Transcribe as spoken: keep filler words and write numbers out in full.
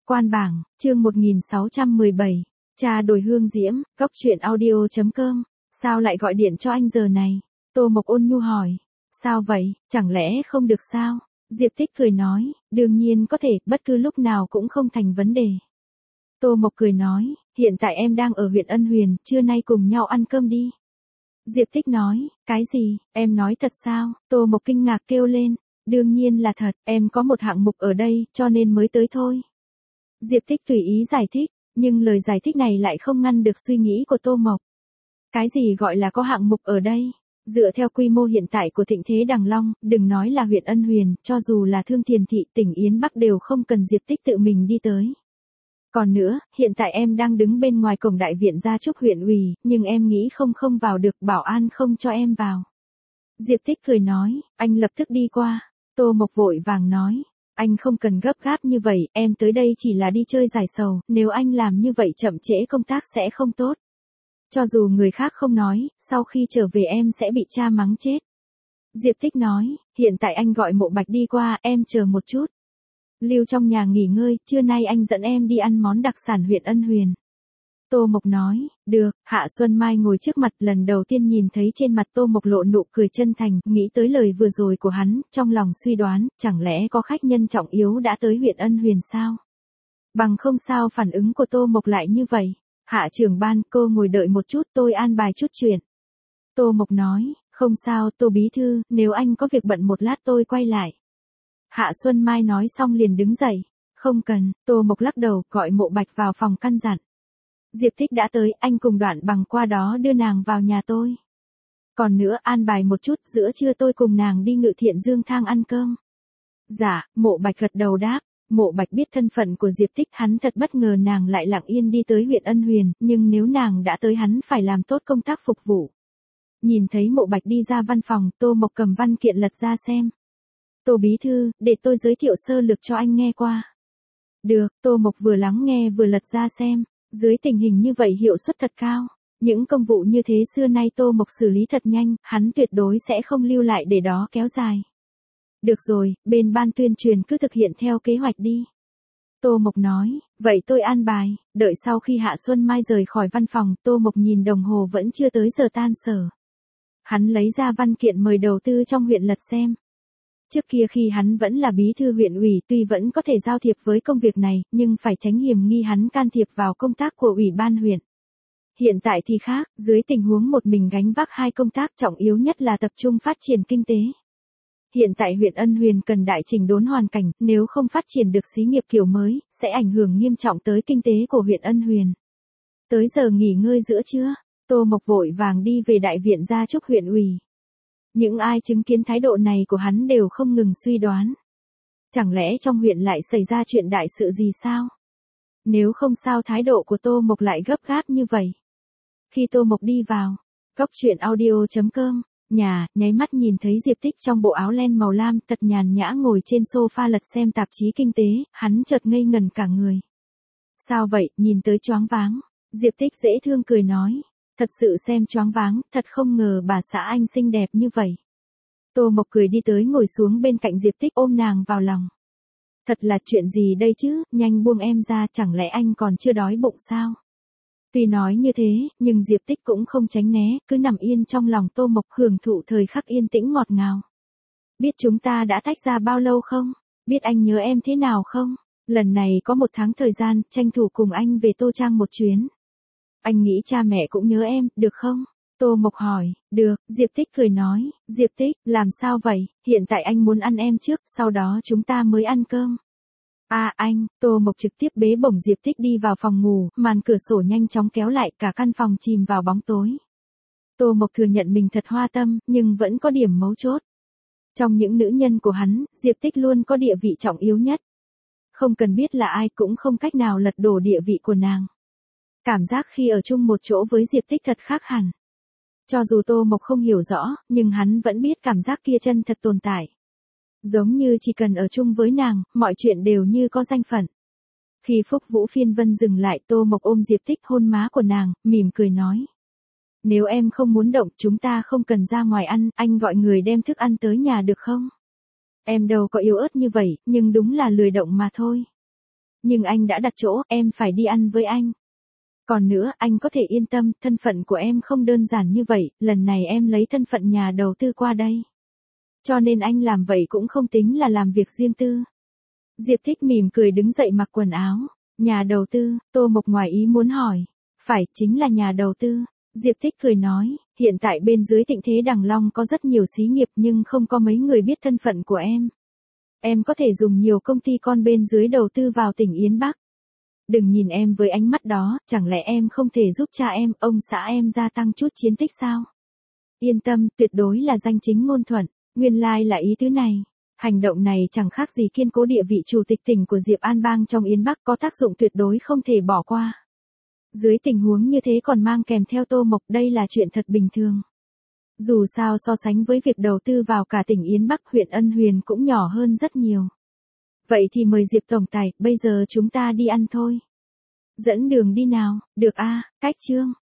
Quan bảng, chương một nghìn sáu trăm mười bảy. Cha đổi hương diễm, góc truyện audio.com. Sao lại gọi điện cho anh giờ này? Tô Mộc ôn nhu hỏi. Sao vậy, chẳng lẽ không được sao? Diệp Tích cười nói, đương nhiên có thể, bất cứ lúc nào cũng không thành vấn đề. Tô Mộc cười nói, hiện tại em đang ở huyện Ân Huyền, trưa nay cùng nhau ăn cơm đi. Diệp Tích nói, cái gì, em nói thật sao? Tô Mộc kinh ngạc kêu lên, đương nhiên là thật, em có một hạng mục ở đây, cho nên mới tới thôi. Diệp Tích tùy ý giải thích, nhưng lời giải thích này lại không ngăn được suy nghĩ của Tô Mộc. Cái gì gọi là có hạng mục ở đây? Dựa theo quy mô hiện tại của Thịnh Thế Đằng Long, đừng nói là huyện Ân Huyền, cho dù là Thương Thiền Thị, tỉnh Yến Bắc đều không cần Diệp Tích tự mình đi tới. Còn nữa, hiện tại em đang đứng bên ngoài cổng đại viện Gia Trúc huyện ủy, nhưng em nghĩ không không vào được, bảo an không cho em vào. Diệp Tích cười nói, anh lập tức đi qua. Tô Mộc vội vàng nói, anh không cần gấp gáp như vậy, em tới đây chỉ là đi chơi giải sầu, nếu anh làm như vậy chậm trễ công tác sẽ không tốt. Cho dù người khác không nói, sau khi trở về em sẽ bị cha mắng chết. Diệp Tích nói, hiện tại anh gọi Mộ Bạch đi qua, em chờ một chút. Lưu trong nhà nghỉ ngơi, trưa nay anh dẫn em đi ăn món đặc sản huyện Ân Huyền. Tô Mộc nói, được. Hạ Xuân Mai ngồi trước mặt, lần đầu tiên nhìn thấy trên mặt Tô Mộc lộ nụ cười chân thành, nghĩ tới lời vừa rồi của hắn, trong lòng suy đoán, chẳng lẽ có khách nhân trọng yếu đã tới huyện Ân Huyền sao? Bằng không sao phản ứng của Tô Mộc lại như vậy. Hạ trưởng ban, cô ngồi đợi một chút, tôi an bài chút chuyện. Tô Mộc nói, không sao, Tô bí thư, nếu anh có việc bận một lát tôi quay lại. Hạ Xuân Mai nói xong liền đứng dậy. Không cần, Tô Mộc lắc đầu, gọi Mộ Bạch vào phòng căn dặn. Diệp Tích đã tới, anh cùng Đoạn Bằng qua đó đưa nàng vào nhà tôi. Còn nữa, an bài một chút, giữa trưa tôi cùng nàng đi Ngự Thiện Dương Thang ăn cơm. Dạ, Mộ Bạch gật đầu đáp. Mộ Bạch biết thân phận của Diệp Tích, hắn thật bất ngờ nàng lại lặng yên đi tới huyện Ân Huyền, nhưng nếu nàng đã tới hắn phải làm tốt công tác phục vụ. Nhìn thấy Mộ Bạch đi ra văn phòng, Tô Mộc cầm văn kiện lật ra xem. Tô bí thư, để tôi giới thiệu sơ lược cho anh nghe qua. Được, Tô Mộc vừa lắng nghe vừa lật ra xem. Dưới tình hình như vậy hiệu suất thật cao. Những công vụ như thế xưa nay Tô Mộc xử lý thật nhanh, hắn tuyệt đối sẽ không lưu lại để đó kéo dài. Được rồi, bên ban tuyên truyền cứ thực hiện theo kế hoạch đi. Tô Mộc nói, vậy tôi an bài. Đợi sau khi Hạ Xuân Mai rời khỏi văn phòng, Tô Mộc nhìn đồng hồ vẫn chưa tới giờ tan sở. Hắn lấy ra văn kiện mời đầu tư trong huyện lật xem. Trước kia khi hắn vẫn là bí thư huyện ủy, tuy vẫn có thể giao thiệp với công việc này, nhưng phải tránh hiểm nghi hắn can thiệp vào công tác của ủy ban huyện. Hiện tại thì khác, dưới tình huống một mình gánh vác hai công tác trọng yếu nhất là tập trung phát triển kinh tế. Hiện tại huyện Ân Huyền cần đại chỉnh đốn hoàn cảnh, nếu không phát triển được xí nghiệp kiểu mới, sẽ ảnh hưởng nghiêm trọng tới kinh tế của huyện Ân Huyền. Tới giờ nghỉ ngơi giữa trưa, Tô Mộc vội vàng đi về đại viện Gia Trúc huyện ủy. Những ai chứng kiến thái độ này của hắn đều không ngừng suy đoán. Chẳng lẽ trong huyện lại xảy ra chuyện đại sự gì sao? Nếu không sao thái độ của Tô Mộc lại gấp gáp như vậy. Khi Tô Mộc đi vào, góc truyện audio.com, nhà, nháy mắt nhìn thấy Diệp Tích trong bộ áo len màu lam thật nhàn nhã ngồi trên sofa lật xem tạp chí kinh tế, hắn chợt ngây ngẩn cả người. Sao vậy, nhìn tới choáng váng. Diệp Tích dễ thương cười nói. Thật sự xem choáng váng, thật không ngờ bà xã anh xinh đẹp như vậy. Tô Mộc cười đi tới ngồi xuống bên cạnh Diệp Tích ôm nàng vào lòng. Thật là chuyện gì đây chứ, nhanh buông em ra, chẳng lẽ anh còn chưa đói bụng sao? Tuy nói như thế, nhưng Diệp Tích cũng không tránh né, cứ nằm yên trong lòng Tô Mộc hưởng thụ thời khắc yên tĩnh ngọt ngào. Biết chúng ta đã tách ra bao lâu không? Biết anh nhớ em thế nào không? Lần này có một tháng thời gian, tranh thủ cùng anh về Tô Trang một chuyến. Anh nghĩ cha mẹ cũng nhớ em, được không? Tô Mộc hỏi, được, Diệp Tích cười nói, Diệp Tích, làm sao vậy, hiện tại anh muốn ăn em trước, sau đó chúng ta mới ăn cơm. À anh, Tô Mộc trực tiếp bế bổng Diệp Tích đi vào phòng ngủ, màn cửa sổ nhanh chóng kéo lại, cả căn phòng chìm vào bóng tối. Tô Mộc thừa nhận mình thật hoa tâm, nhưng vẫn có điểm mấu chốt. Trong những nữ nhân của hắn, Diệp Tích luôn có địa vị trọng yếu nhất. Không cần biết là ai cũng không cách nào lật đổ địa vị của nàng. Cảm giác khi ở chung một chỗ với Diệp Tích thật khác hẳn. Cho dù Tô Mộc không hiểu rõ, nhưng hắn vẫn biết cảm giác kia chân thật tồn tại. Giống như chỉ cần ở chung với nàng, mọi chuyện đều như có danh phận. Khi Phúc Vũ Phiên Vân dừng lại, Tô Mộc ôm Diệp Tích hôn má của nàng, mỉm cười nói. Nếu em không muốn động, chúng ta không cần ra ngoài ăn, anh gọi người đem thức ăn tới nhà được không? Em đâu có yếu ớt như vậy, nhưng đúng là lười động mà thôi. Nhưng anh đã đặt chỗ, em phải đi ăn với anh. Còn nữa, anh có thể yên tâm, thân phận của em không đơn giản như vậy, lần này em lấy thân phận nhà đầu tư qua đây. Cho nên anh làm vậy cũng không tính là làm việc riêng tư. Diệp Thích mỉm cười đứng dậy mặc quần áo. Nhà đầu tư, Tô Mộc ngoài ý muốn hỏi. Phải, chính là nhà đầu tư. Diệp Thích cười nói, hiện tại bên dưới Thịnh Thế Đằng Long có rất nhiều xí nghiệp nhưng không có mấy người biết thân phận của em. Em có thể dùng nhiều công ty con bên dưới đầu tư vào tỉnh Yến Bắc. Đừng nhìn em với ánh mắt đó, chẳng lẽ em không thể giúp cha em, ông xã em gia tăng chút chiến tích sao? Yên tâm, tuyệt đối là danh chính ngôn thuận, nguyên lai là ý tứ này. Hành động này chẳng khác gì kiên cố địa vị chủ tịch tỉnh của Diệp An Bang trong Yến Bắc, có tác dụng tuyệt đối không thể bỏ qua. Dưới tình huống như thế còn mang kèm theo Tô Mộc, đây là chuyện thật bình thường. Dù sao so sánh với việc đầu tư vào cả tỉnh Yến Bắc, huyện Ân Huyền cũng nhỏ hơn rất nhiều. Vậy thì mời Diệp tổng tài, bây giờ chúng ta đi ăn thôi. Dẫn đường đi nào, được a, cách chương.